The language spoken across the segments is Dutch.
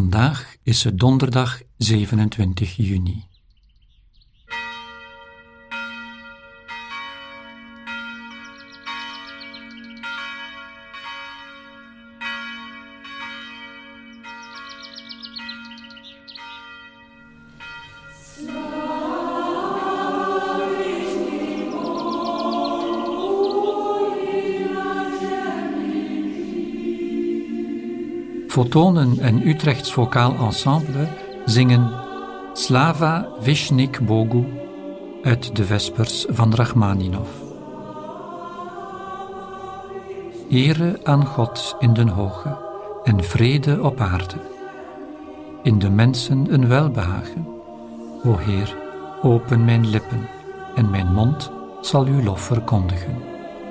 Vandaag is het donderdag 27 juni. Photonen en Utrechts Vocaal Ensemble zingen Slava Vishnik Bogu uit de Vespers van Rachmaninov. Ere aan God in den hoge en vrede op aarde. In de mensen een welbehagen. O Heer, open mijn lippen en mijn mond zal uw lof verkondigen.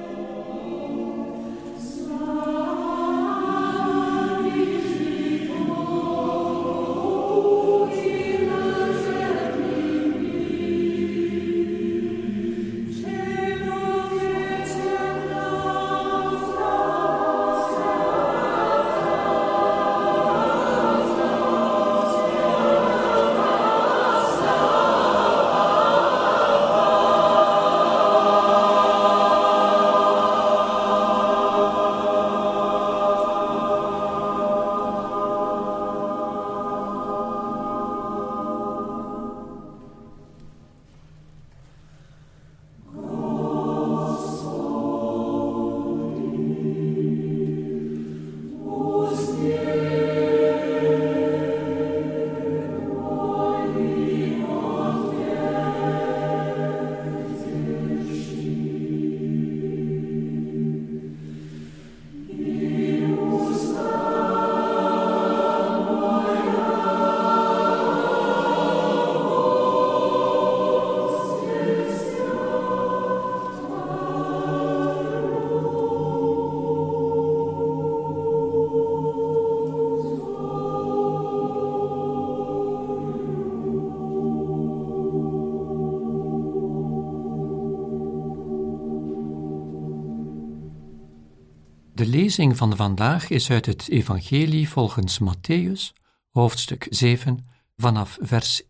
De lezing van vandaag is uit het Evangelie volgens Mattheüs, hoofdstuk 7, vanaf vers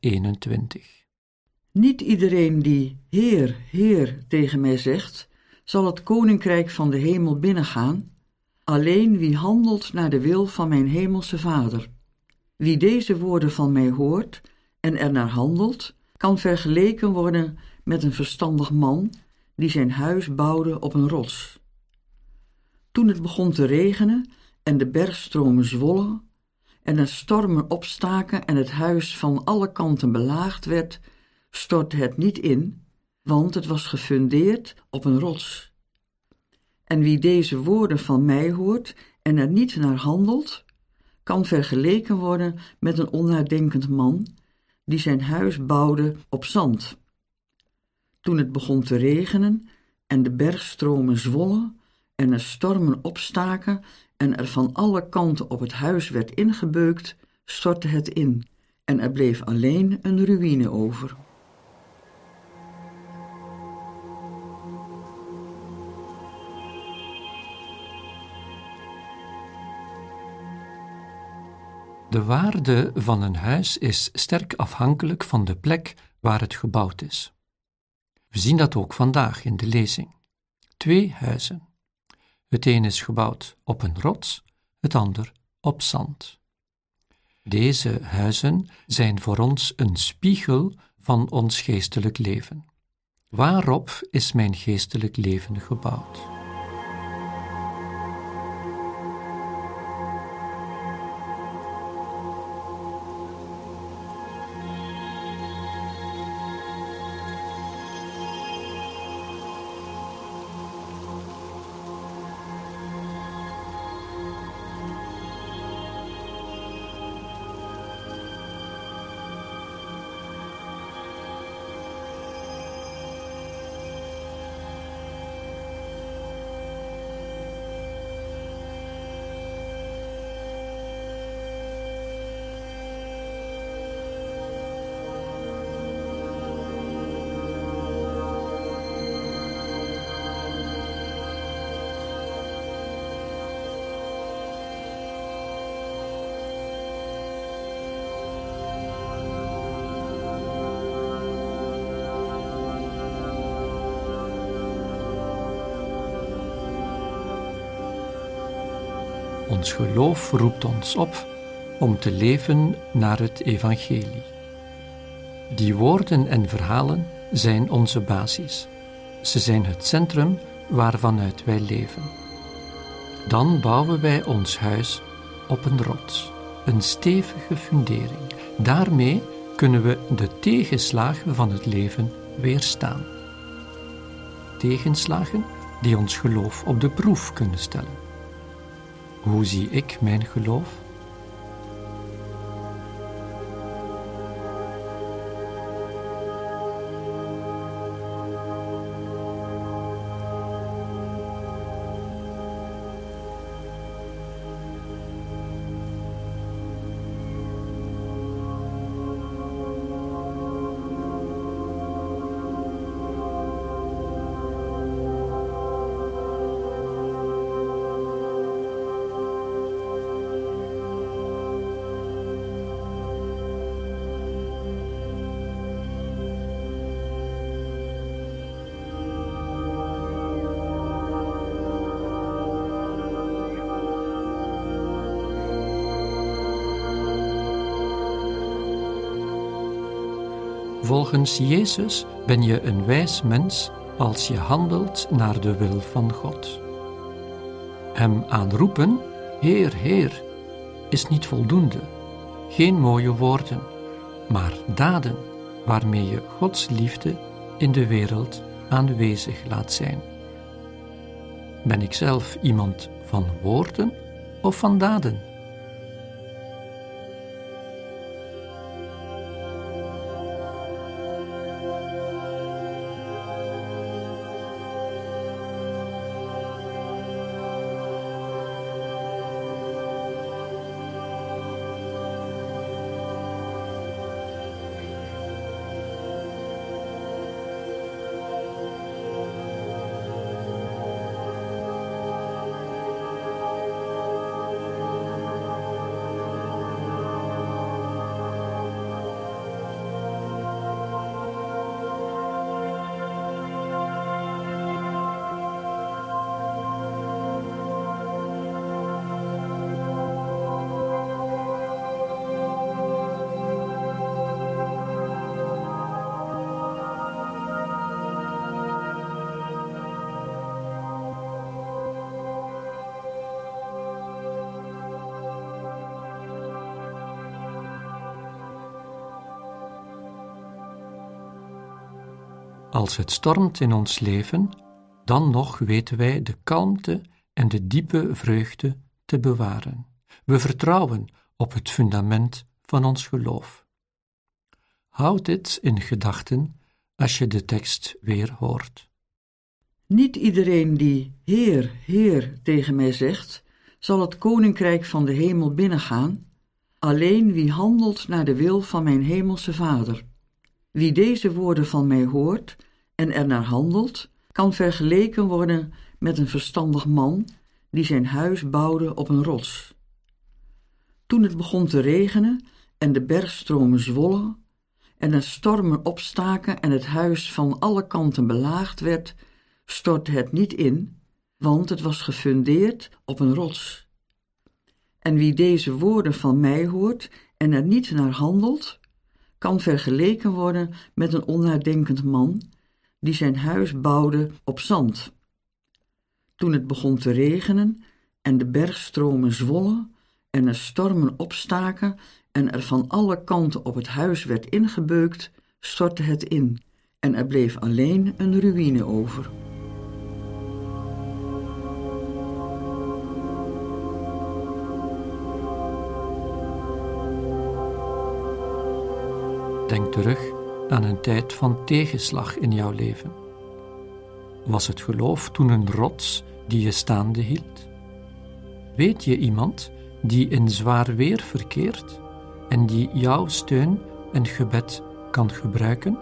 21. Niet iedereen die Heer, Heer tegen mij zegt, zal het koninkrijk van de hemel binnengaan, alleen wie handelt naar de wil van mijn hemelse Vader. Wie deze woorden van mij hoort en ernaar handelt, kan vergeleken worden met een verstandig man die zijn huis bouwde op een rots. Toen het begon te regenen en de bergstromen zwollen en er stormen opstaken en het huis van alle kanten belaagd werd, stortte het niet in, want het was gefundeerd op een rots. En wie deze woorden van mij hoort en er niet naar handelt, kan vergeleken worden met een onnadenkend man die zijn huis bouwde op zand. Toen het begon te regenen en de bergstromen zwollen en er stormen opstaken en er van alle kanten op het huis werd ingebeukt, stortte het in en er bleef alleen een ruïne over. De waarde van een huis is sterk afhankelijk van de plek waar het gebouwd is. We zien dat ook vandaag in de lezing. 2 huizen. Het een is gebouwd op een rots, het ander op zand. Deze huizen zijn voor ons een spiegel van ons geestelijk leven. Waarop is mijn geestelijk leven gebouwd? ons geloof roept ons op om te leven naar het evangelie. Die woorden en verhalen zijn onze basis. Ze zijn het centrum waarvanuit wij leven. Dan bouwen wij ons huis op een rots, een stevige fundering. Daarmee kunnen we de tegenslagen van het leven weerstaan. Tegenslagen die ons geloof op de proef kunnen stellen. Hoe zie ik mijn geloof? Volgens Jezus ben je een wijs mens als je handelt naar de wil van God. Hem aanroepen, Heer, Heer, is niet voldoende. Geen mooie woorden, maar daden waarmee je Gods liefde in de wereld aanwezig laat zijn. Ben ik zelf iemand van woorden of van daden? Als het stormt in ons leven, dan nog weten wij de kalmte en de diepe vreugde te bewaren. We vertrouwen op het fundament van ons geloof. Houd dit in gedachten als je de tekst weer hoort. Niet iedereen die Heer, Heer tegen mij zegt, zal het koninkrijk van de hemel binnengaan, alleen wie handelt naar de wil van mijn hemelse Vader. Wie deze woorden van mij hoort en ernaar handelt, kan vergeleken worden met een verstandig man die zijn huis bouwde op een rots. Toen het begon te regenen en de bergstromen zwollen en er stormen opstaken en het huis van alle kanten belaagd werd, stortte het niet in, want het was gefundeerd op een rots. En wie deze woorden van mij hoort en er niet naar handelt, kan vergeleken worden met een onnadenkend man die zijn huis bouwde op zand. Toen het begon te regenen en de bergstromen zwollen en er stormen opstaken en er van alle kanten op het huis werd ingebeukt, stortte het in en er bleef alleen een ruïne over. Denk terug aan een tijd van tegenslag in jouw leven. Was het geloof toen een rots die je staande hield? Weet je iemand die in zwaar weer verkeert en die jouw steun en gebed kan gebruiken?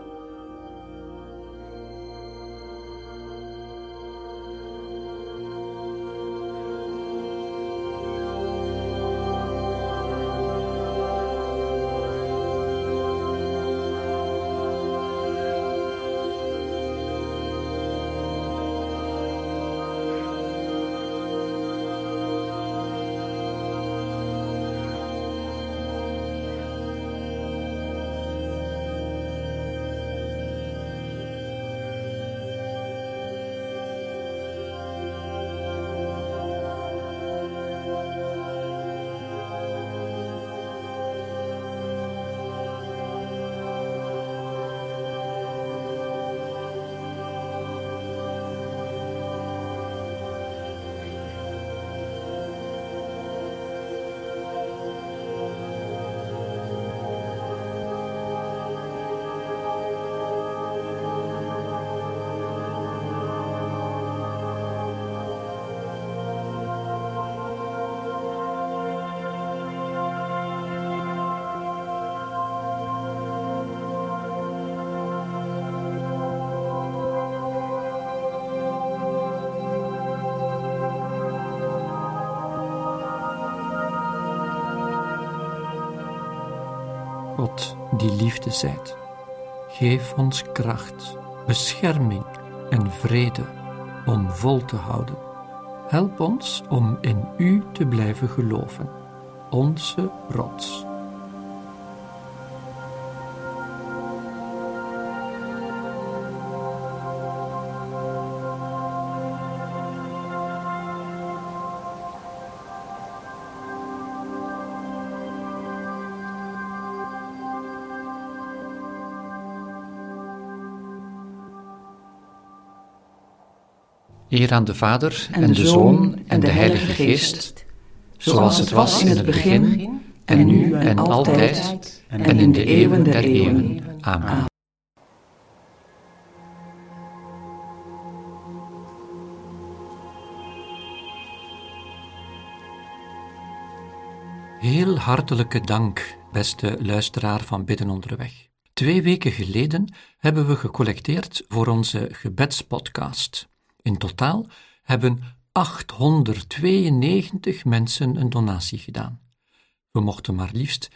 God die liefde zijt, geef ons kracht, bescherming en vrede om vol te houden. Help ons om in U te blijven geloven, onze rots. Eer aan de Vader en de Zoon en de Heilige Geest, zoals het was in het begin, en nu en altijd, en in de eeuwen der eeuwen. Amen. Heel hartelijke dank, beste luisteraar van Bidden Onderweg. 2 weken geleden hebben we gecollecteerd voor onze gebedspodcast. In totaal hebben 892 mensen een donatie gedaan. We mochten maar liefst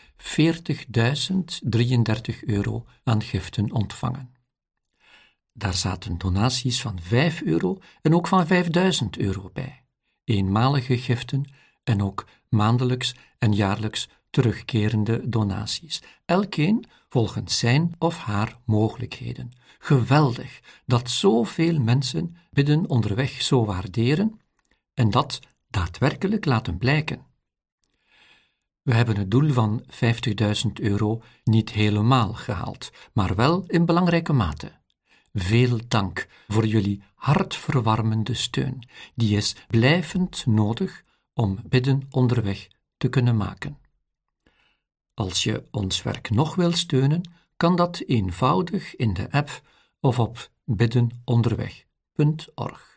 €40.033 aan giften ontvangen. Daar zaten donaties van €5 en ook van €5.000 bij. Eenmalige giften en ook maandelijks en jaarlijks terugkerende donaties. Elkeen volgens zijn of haar mogelijkheden. Geweldig dat zoveel mensen Bidden Onderweg zo waarderen en dat daadwerkelijk laten blijken. We hebben het doel van €50.000 niet helemaal gehaald, maar wel in belangrijke mate. Veel dank voor jullie hartverwarmende steun. Die is blijvend nodig om Bidden Onderweg te kunnen maken. Als je ons werk nog wil steunen, kan dat eenvoudig in de app of op biddenonderweg.org.